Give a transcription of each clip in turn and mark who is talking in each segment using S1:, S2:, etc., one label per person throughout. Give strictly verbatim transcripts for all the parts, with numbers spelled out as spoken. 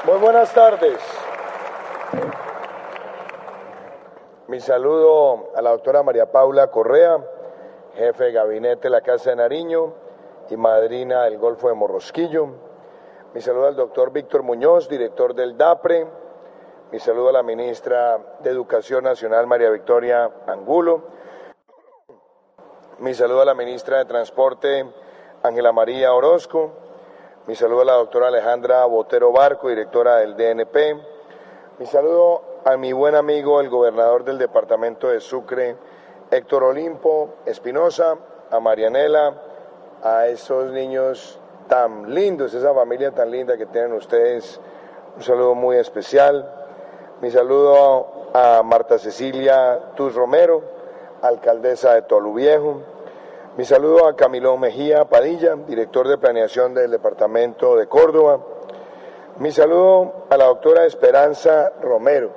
S1: Muy buenas tardes. Mi saludo a la doctora María Paula Correa, jefe de gabinete de la Casa de Nariño y madrina del Golfo de Morrosquillo. Mi saludo al doctor Víctor Muñoz, director del DAPRE. Mi saludo a la ministra de Educación Nacional, María Victoria Angulo. Mi saludo a la ministra de Transporte, Ángela María Orozco. Mi saludo a la doctora Alejandra Botero Barco, directora del D N P. Mi saludo a mi buen amigo, el gobernador del departamento de Sucre, Héctor Olimpo Espinosa, a Marianela, a esos niños tan lindos, esa familia tan linda que tienen ustedes, un saludo muy especial. Mi saludo a Marta Cecilia Tuz Romero, alcaldesa de Toluviejo. Mi saludo a Camilo Mejía Padilla, director de planeación del departamento de Córdoba. Mi saludo a la doctora Esperanza Romero,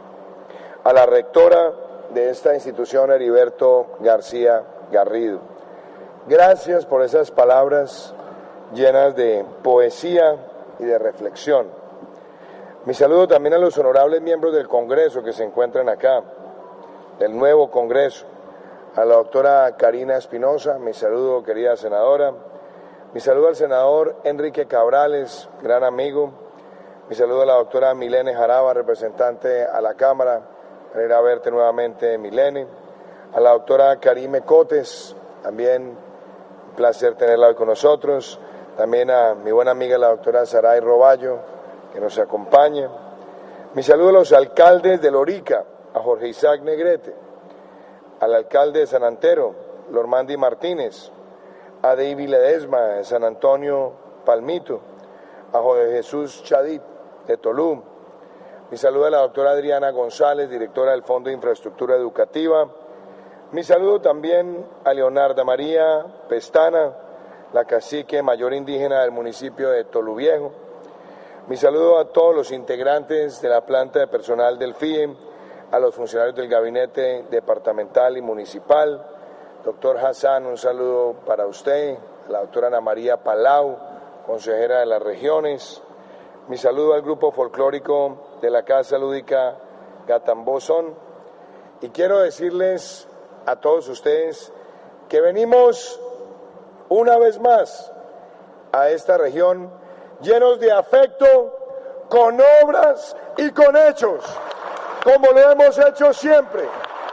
S1: a la rectora de esta institución, Heriberto García Garrido. Gracias por esas palabras llenas de poesía y de reflexión. Mi saludo también a los honorables miembros del Congreso que se encuentran acá, del nuevo Congreso. A la doctora Karina Espinosa, mi saludo, querida senadora. Mi saludo al senador Enrique Cabrales, gran amigo. Mi saludo a la doctora Milene Jaraba, representante a la Cámara. Venir a verte nuevamente, Milene. A la doctora Karime Cotes, también un placer tenerla hoy con nosotros. También a mi buena amiga, la doctora Saray Roballo, que nos acompaña. Mi saludo a los alcaldes de Lorica, a Jorge Isaac Negrete, al alcalde de San Antero, Lormandi Martínez, a David Ledesma de San Antonio Palmito, a José Jesús Chadit de Tolú. Mi saludo a la doctora Adriana González, directora del Fondo de Infraestructura Educativa. Mi saludo también a Leonarda María Pestana, la cacique mayor indígena del municipio de Toluviejo. Mi saludo a todos los integrantes de la planta de personal del F I E, a los funcionarios del gabinete departamental y municipal. Doctor Hassan, un saludo para usted, a la doctora Ana María Palau, consejera de las regiones. Mi saludo al grupo folclórico de la Casa Lúdica Gatambozón. Y quiero decirles a todos ustedes que venimos una vez más a esta región llenos de afecto, con obras y con hechos, como lo hemos hecho siempre.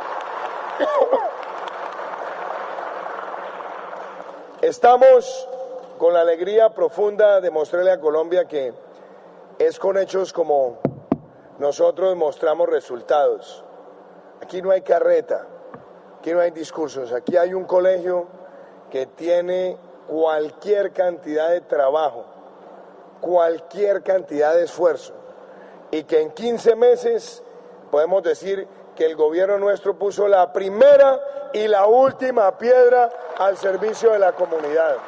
S1: Estamos con la alegría profunda de mostrarle a Colombia que es con hechos como nosotros mostramos resultados. Aquí no hay carreta, aquí no hay discursos, aquí hay un colegio que tiene cualquier cantidad de trabajo, cualquier cantidad de esfuerzo, y que en quince meses podemos decir que el gobierno nuestro puso la primera y la última piedra al servicio de la comunidad.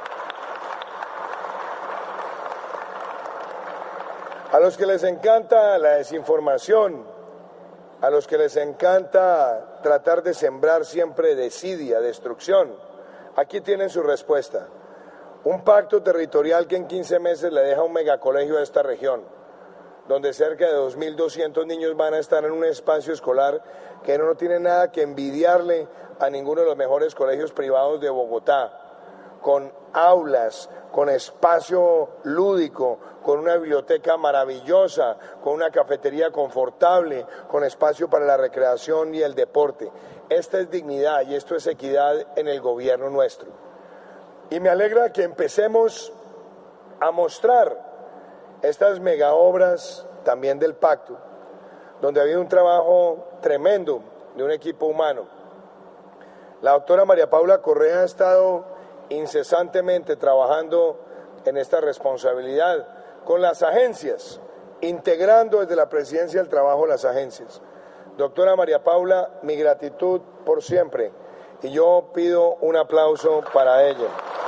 S1: A los que les encanta la desinformación, a los que les encanta tratar de sembrar siempre desidia, destrucción, aquí tienen su respuesta. Un pacto territorial que en quince meses le deja un megacolegio a esta región, donde cerca de dos mil doscientos niños van a estar en un espacio escolar que no tiene nada que envidiarle a ninguno de los mejores colegios privados de Bogotá, con aulas, con espacio lúdico, con una biblioteca maravillosa, con una cafetería confortable, con espacio para la recreación y el deporte. Esta es dignidad y esto es equidad en el gobierno nuestro. Y me alegra que empecemos a mostrar estas mega obras también del pacto, donde ha habido un trabajo tremendo de un equipo humano. La doctora María Paula Correa ha estado incesantemente trabajando en esta responsabilidad con las agencias, integrando desde la presidencia del trabajo las agencias. Doctora María Paula, mi gratitud por siempre, y yo pido un aplauso para ella.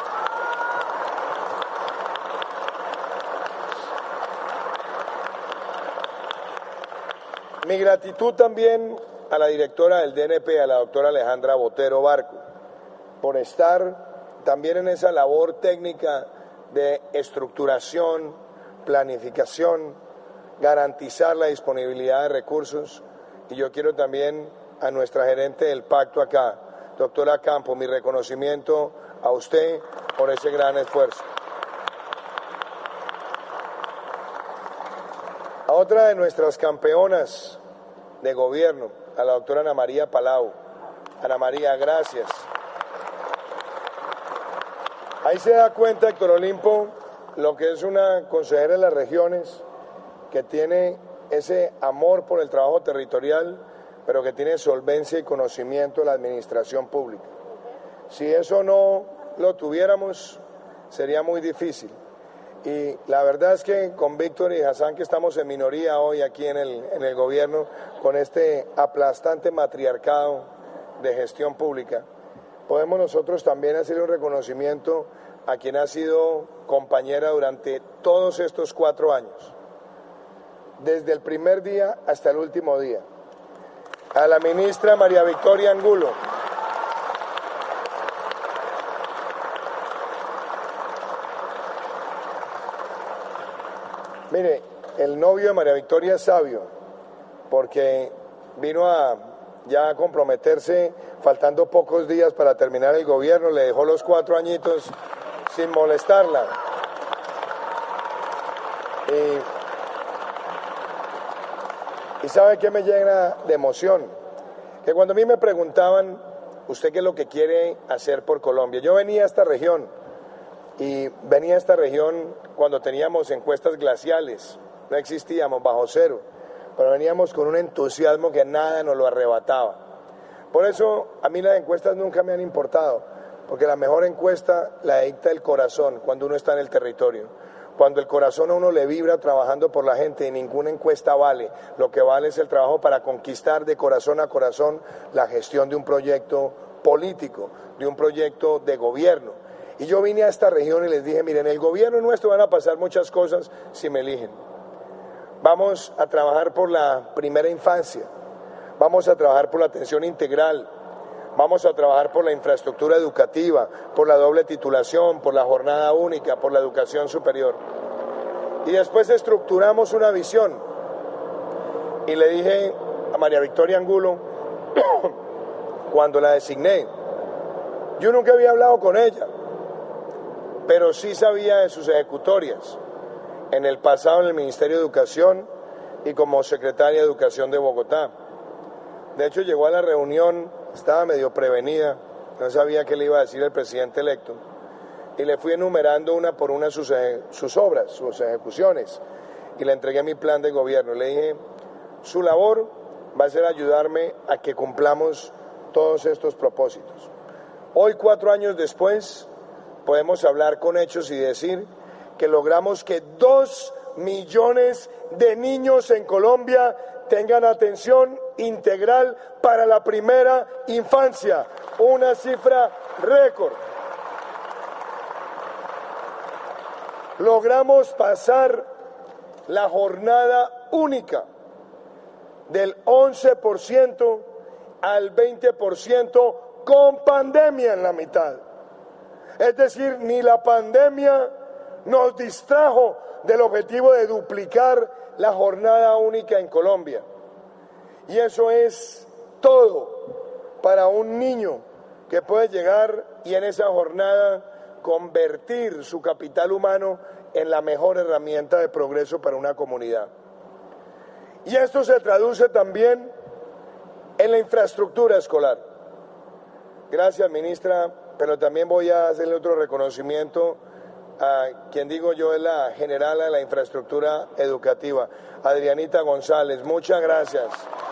S1: Mi gratitud también a la directora del D N P, a la doctora Alejandra Botero Barco, por estar también en esa labor técnica de estructuración, planificación garantizar la disponibilidad de recursos. Y yo quiero también a nuestra gerente del pacto acá, doctora Campo, mi reconocimiento a usted por ese gran esfuerzo. A otra de nuestras campeonas de gobierno, a la doctora Ana María Palau. Ana María, gracias. Ahí se da cuenta, Héctor Olimpo, lo que es una consejera de las regiones que tiene ese amor por el trabajo territorial, pero que tiene solvencia y conocimiento de la administración pública. Si eso no lo tuviéramos, sería muy difícil. Y la verdad es que con Víctor y Hassan, que estamos en minoría hoy aquí en el, en el gobierno, con este aplastante matriarcado de gestión pública, podemos nosotros también hacer un reconocimiento a quien ha sido compañera durante todos estos cuatro años, desde el primer día hasta el último día, a la ministra María Victoria Angulo. Mire, el novio de María Victoria es sabio, porque vino a ya a comprometerse faltando pocos días para terminar el gobierno, le dejó los cuatro añitos sin molestarla. Y, y ¿sabe qué me llena de emoción? Que cuando a mí me preguntaban, ¿usted qué es lo que quiere hacer por Colombia? Yo venía a esta región, y venía a esta región cuando teníamos encuestas glaciales, no existíamos bajo cero, pero veníamos con un entusiasmo que nada nos lo arrebataba. Por eso a mí las encuestas nunca me han importado, porque la mejor encuesta la dicta el corazón cuando uno está en el territorio. Cuando el corazón a uno le vibra trabajando por la gente, y ninguna encuesta vale. Lo que vale es el trabajo para conquistar de corazón a corazón la gestión de un proyecto político, de un proyecto de gobierno. Y yo vine a esta región y les dije, miren, en el gobierno nuestro van a pasar muchas cosas si me eligen. Vamos a trabajar por la primera infancia, vamos a trabajar por la atención integral, vamos a trabajar por la infraestructura educativa, por la doble titulación, por la jornada única, por la educación superior. Y después estructuramos una visión. Y le dije a María Victoria Angulo, cuando la designé, yo nunca había hablado con ella, pero sí sabía de sus ejecutorias, en el pasado en el Ministerio de Educación y como secretaria de Educación de Bogotá. De hecho, llegó a la reunión, estaba medio prevenida, no sabía qué le iba a decir el presidente electo, y le fui enumerando una por una sus, sus obras, sus ejecuciones, y le entregué mi plan de gobierno. Le dije, su labor va a ser ayudarme a que cumplamos todos estos propósitos. Hoy, cuatro años después, podemos hablar con hechos y decir que logramos que dos millones de niños en Colombia tengan atención integral para la primera infancia, una cifra récord. Logramos pasar la jornada única del once por ciento al veinte por ciento con pandemia en la mitad. Es decir, ni la pandemia nos distrajo del objetivo de duplicar la jornada única en Colombia. Y eso es todo para un niño que puede llegar y en esa jornada convertir su capital humano en la mejor herramienta de progreso para una comunidad. Y esto se traduce también en la infraestructura escolar. Gracias, ministra, pero también voy a hacerle otro reconocimiento a quien digo yo es la generala de la infraestructura educativa, Adrianita González. Muchas gracias.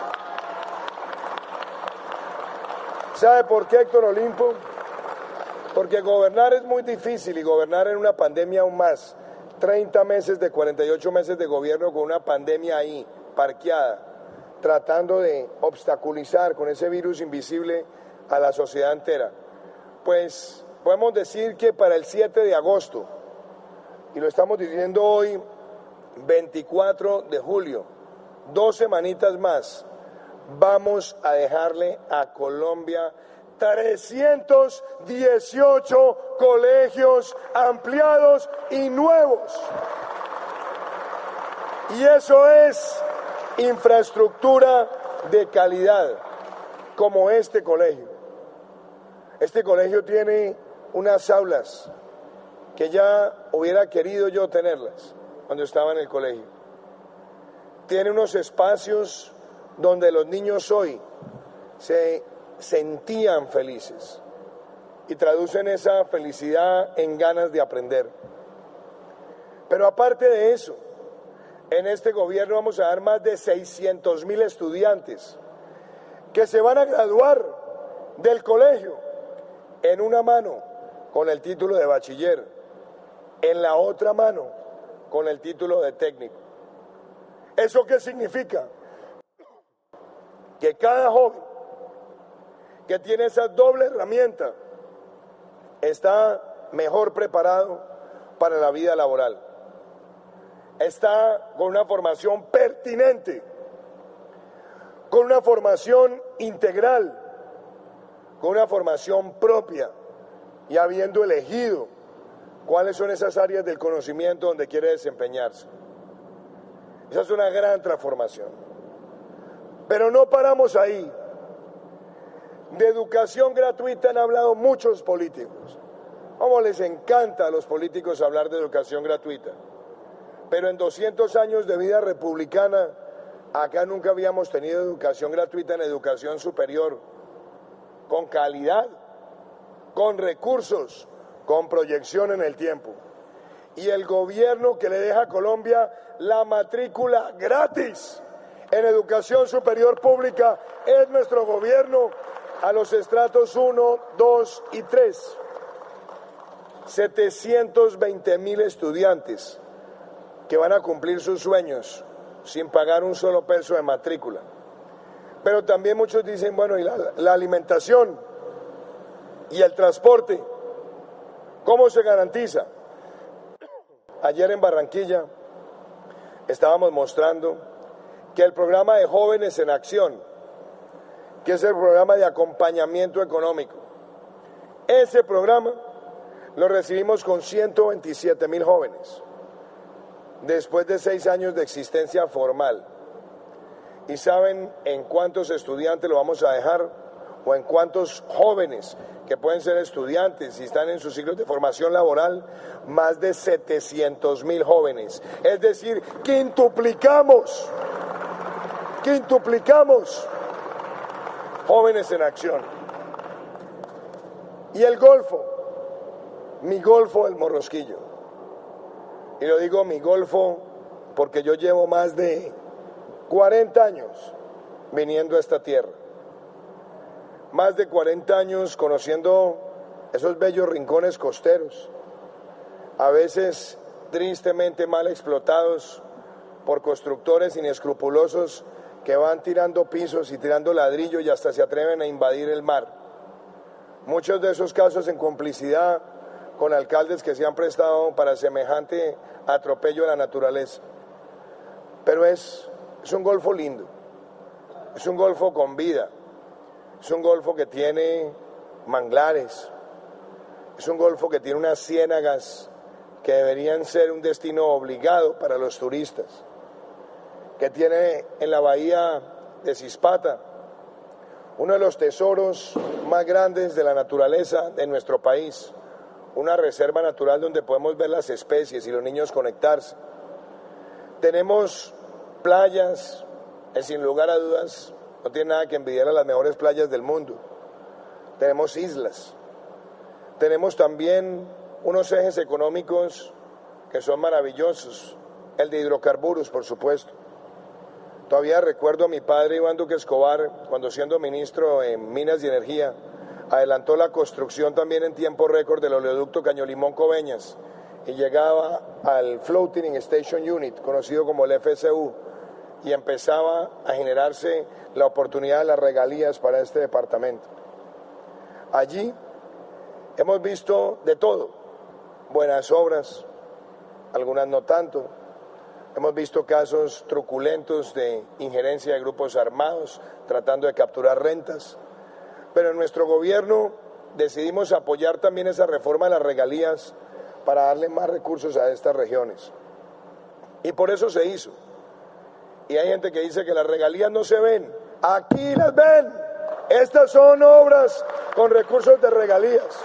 S1: ¿Sabe por qué, Héctor Olimpo? Porque gobernar es muy difícil y gobernar en una pandemia aún más. treinta meses de cuarenta y ocho meses de gobierno con una pandemia ahí, parqueada, tratando de obstaculizar con ese virus invisible a la sociedad entera. Pues podemos decir que para el siete de agosto, y lo estamos diciendo hoy, veinticuatro de julio, dos semanitas más, vamos a dejarle a Colombia trescientos dieciocho colegios ampliados y nuevos. Y eso es infraestructura de calidad, como este colegio. Este colegio tiene unas aulas que ya hubiera querido yo tenerlas cuando estaba en el colegio. Tiene unos espacios donde los niños hoy se sentían felices y traducen esa felicidad en ganas de aprender. Pero aparte de eso, en este gobierno vamos a dar más de seiscientos mil estudiantes que se van a graduar del colegio en una mano con el título de bachiller, en la otra mano con el título de técnico. ¿Eso qué significa? Que cada joven que tiene esa doble herramienta está mejor preparado para la vida laboral. Está con una formación pertinente, con una formación integral, con una formación propia y habiendo elegido cuáles son esas áreas del conocimiento donde quiere desempeñarse. Esa es una gran transformación. Pero no paramos ahí. De educación gratuita han hablado muchos políticos. Cómo les encanta a los políticos hablar de educación gratuita. Pero en doscientos años de vida republicana, acá nunca habíamos tenido educación gratuita en educación superior, con calidad, con recursos, con proyección en el tiempo. Y el gobierno que le deja a Colombia la matrícula gratis en educación superior pública es nuestro gobierno a los estratos uno, dos y tres. setecientos veinte mil estudiantes que van a cumplir sus sueños sin pagar un solo peso de matrícula. Pero también muchos dicen, bueno, ¿y la, la alimentación y el transporte? ¿Cómo se garantiza? Ayer en Barranquilla estábamos mostrando que el programa de Jóvenes en Acción, que es el programa de acompañamiento económico, ese programa lo recibimos con ciento veintisiete mil jóvenes, después de seis años de existencia formal. ¿Y saben en cuántos estudiantes lo vamos a dejar? ¿O en cuántos jóvenes que pueden ser estudiantes y están en sus ciclos de formación laboral? Más de setecientos mil jóvenes. Es decir, quintuplicamos, quintuplicamos jóvenes en acción. Y el Golfo, mi Golfo del Morrosquillo. Y lo digo mi Golfo porque yo llevo más de cuarenta años viniendo a esta tierra. Más de cuarenta años conociendo esos bellos rincones costeros, a veces tristemente mal explotados por constructores inescrupulosos que van tirando pisos y tirando ladrillo y hasta se atreven a invadir el mar. Muchos de esos casos en complicidad con alcaldes que se han prestado para semejante atropello a la naturaleza. Pero es, es un Golfo lindo, es un Golfo con vida. Es un Golfo que tiene manglares, es un Golfo que tiene unas ciénagas que deberían ser un destino obligado para los turistas, que tiene en la bahía de Zispata uno de los tesoros más grandes de la naturaleza de nuestro país, una reserva natural donde podemos ver las especies y los niños conectarse. Tenemos playas, que sin lugar a dudas no tiene nada que envidiar a las mejores playas del mundo. Tenemos islas. Tenemos también unos ejes económicos que son maravillosos. El de hidrocarburos, por supuesto. Todavía recuerdo a mi padre Iván Duque Escobar, cuando siendo ministro en Minas y Energía, adelantó la construcción también en tiempo récord del oleoducto Caño-Limón-Coveñas y llegaba al Floating Station Unit, conocido como el F S U, y empezaba a generarse la oportunidad de las regalías para este departamento. Allí hemos visto de todo, buenas obras, algunas no tanto. Hemos visto casos truculentos de injerencia de grupos armados tratando de capturar rentas, pero en nuestro gobierno decidimos apoyar también esa reforma de las regalías para darle más recursos a estas regiones. Y por eso se hizo. Y hay gente que dice que las regalías no se ven. Aquí las ven. Estas son obras con recursos de regalías.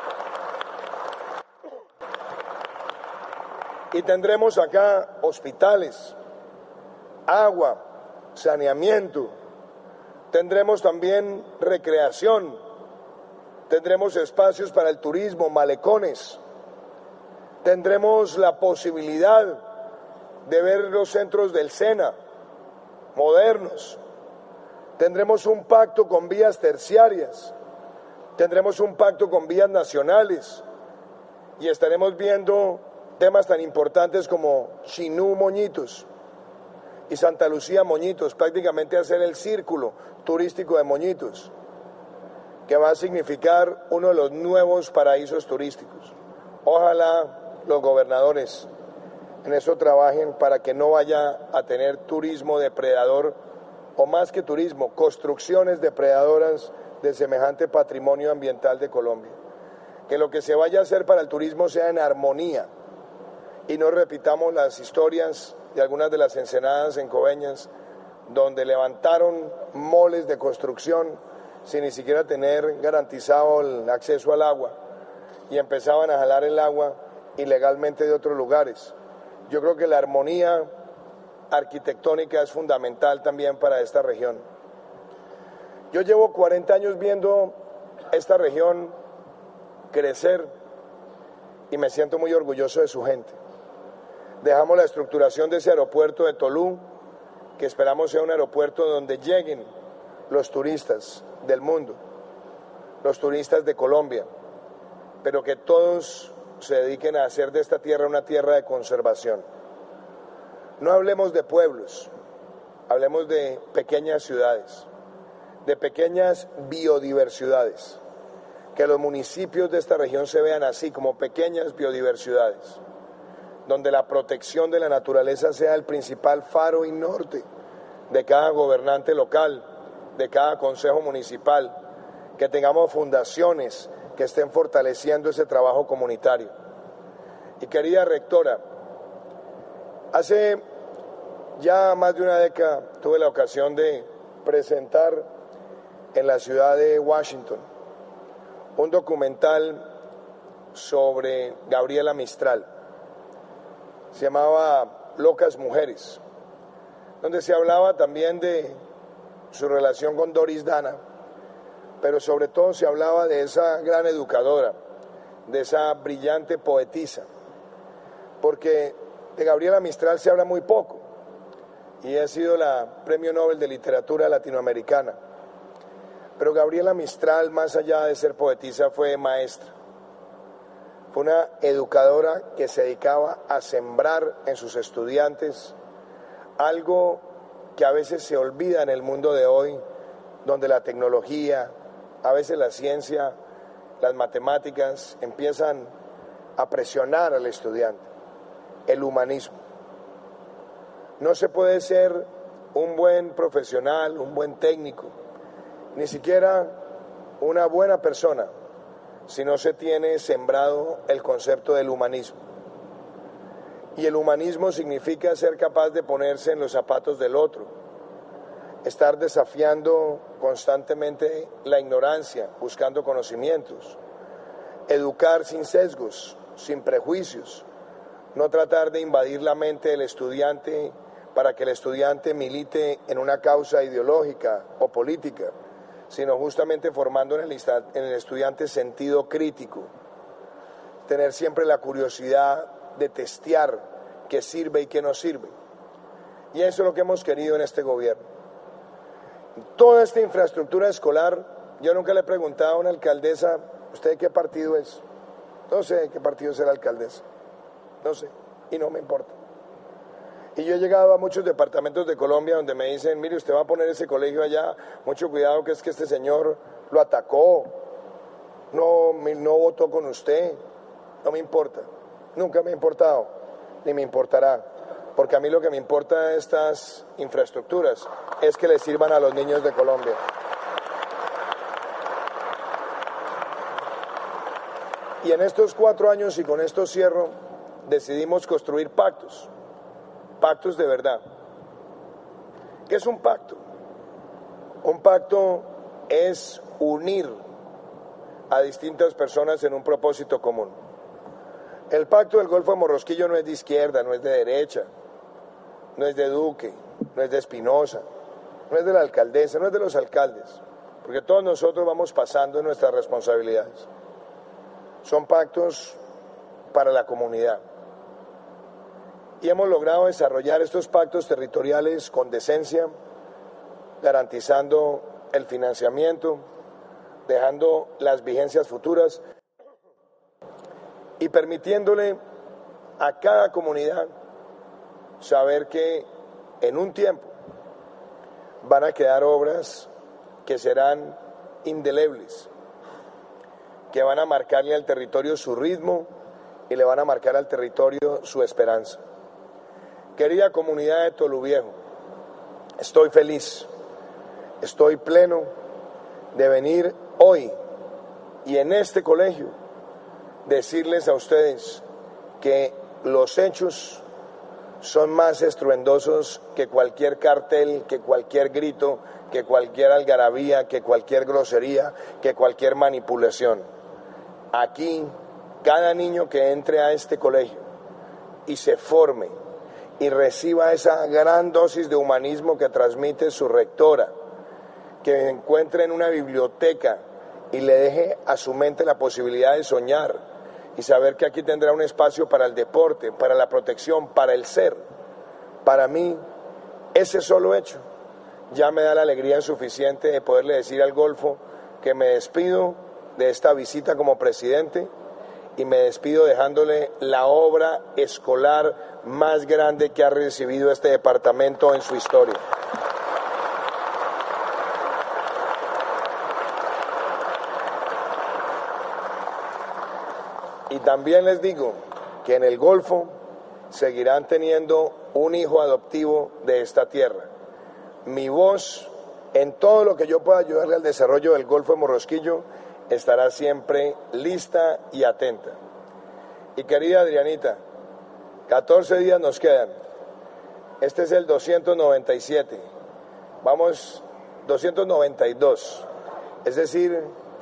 S1: Y tendremos acá hospitales, agua, saneamiento. Tendremos también recreación. Tendremos espacios para el turismo, malecones. Tendremos la posibilidad de ver los centros del SENA, modernos. Tendremos un pacto con vías terciarias. Tendremos un pacto con vías nacionales. Y estaremos viendo temas tan importantes como Chinú Moñitos y Santa Lucía Moñitos, prácticamente hacer el círculo turístico de Moñitos, que va a significar uno de los nuevos paraísos turísticos. Ojalá los gobernadores en eso trabajen para que no vaya a tener turismo depredador, o más que turismo, construcciones depredadoras de semejante patrimonio ambiental de Colombia. Que lo que se vaya a hacer para el turismo sea en armonía y no repitamos las historias de algunas de las ensenadas en Coveñas, donde levantaron moles de construcción sin ni siquiera tener garantizado el acceso al agua y empezaban a jalar el agua ilegalmente de otros lugares. Yo creo que la armonía arquitectónica es fundamental también para esta región. Yo llevo cuarenta años viendo esta región crecer y me siento muy orgulloso de su gente. Dejamos la estructuración de ese aeropuerto de Tolú, que esperamos sea un aeropuerto donde lleguen los turistas del mundo, los turistas de Colombia, pero que todos se dediquen a hacer de esta tierra una tierra de conservación. No hablemos de pueblos, hablemos de pequeñas ciudades, de pequeñas biodiversidades, que los municipios de esta región se vean así, como pequeñas biodiversidades, donde la protección de la naturaleza sea el principal faro y norte de cada gobernante local, de cada consejo municipal, que tengamos fundaciones que estén fortaleciendo ese trabajo comunitario. Y querida rectora, hace ya más de una década tuve la ocasión de presentar en la ciudad de Washington un documental sobre Gabriela Mistral. Se llamaba Locas Mujeres, donde se hablaba también de su relación con Doris Dana, pero sobre todo se hablaba de esa gran educadora, de esa brillante poetisa, porque de Gabriela Mistral se habla muy poco, y ha sido la Premio Nobel de Literatura Latinoamericana. Pero Gabriela Mistral, más allá de ser poetisa, fue maestra. Fue una educadora que se dedicaba a sembrar en sus estudiantes algo que a veces se olvida en el mundo de hoy, donde la tecnología, a veces la ciencia, las matemáticas empiezan a presionar al estudiante. El humanismo. No se puede ser un buen profesional, un buen técnico, ni siquiera una buena persona, si no se tiene sembrado el concepto del humanismo. Y el humanismo significa ser capaz de ponerse en los zapatos del otro, estar desafiando constantemente la ignorancia, buscando conocimientos, educar sin sesgos, sin prejuicios, no tratar de invadir la mente del estudiante para que el estudiante milite en una causa ideológica o política, sino justamente formando en el, en el estudiante sentido crítico, tener siempre la curiosidad de testear qué sirve y qué no sirve. Y eso es lo que hemos querido en este gobierno. Toda esta infraestructura escolar, yo nunca le he preguntado a una alcaldesa, ¿usted de qué partido es? No sé de qué partido es la alcaldesa, no sé, y no me importa. Y yo he llegado a muchos departamentos de Colombia donde me dicen, mire, usted va a poner ese colegio allá, mucho cuidado que es que este señor lo atacó, no, no votó con usted, no me importa, nunca me ha importado, ni me importará, porque a mí lo que me importa de estas infraestructuras es que le sirvan a los niños de Colombia. Y en estos cuatro años, y con esto cierro, decidimos construir pactos. Pactos de verdad. ¿Qué es un pacto? Un pacto es unir a distintas personas en un propósito común. El pacto del Golfo de Morrosquillo no es de izquierda, no es de derecha, no es de Duque, no es de Espinosa, no es de la alcaldesa, no es de los alcaldes, porque todos nosotros vamos pasando en nuestras responsabilidades. Son pactos para la comunidad. Y hemos logrado desarrollar estos pactos territoriales con decencia, garantizando el financiamiento, dejando las vigencias futuras y permitiéndole a cada comunidad saber que en un tiempo van a quedar obras que serán indelebles, que van a marcarle al territorio su ritmo y le van a marcar al territorio su esperanza. Querida comunidad de Toluviejo, estoy feliz, estoy pleno de venir hoy y en este colegio decirles a ustedes que los hechos son más estruendosos que cualquier cartel, que cualquier grito, que cualquier algarabía, que cualquier grosería, que cualquier manipulación. Aquí, cada niño que entre a este colegio y se forme y reciba esa gran dosis de humanismo que transmite su rectora, que encuentre en una biblioteca y le deje a su mente la posibilidad de soñar y saber que aquí tendrá un espacio para el deporte, para la protección, para el ser. Para mí, ese solo hecho ya me da la alegría suficiente de poderle decir al Golfo que me despido de esta visita como presidente y me despido dejándole la obra escolar más grande que ha recibido este departamento en su historia. Y también les digo que en el Golfo seguirán teniendo un hijo adoptivo de esta tierra. Mi voz, en todo lo que yo pueda ayudarle al desarrollo del Golfo de Morrosquillo, estará siempre lista y atenta. Y querida Adrianita, catorce días nos quedan. Este es el doscientos noventa y siete. Vamos, doscientos noventa y dos. Es decir,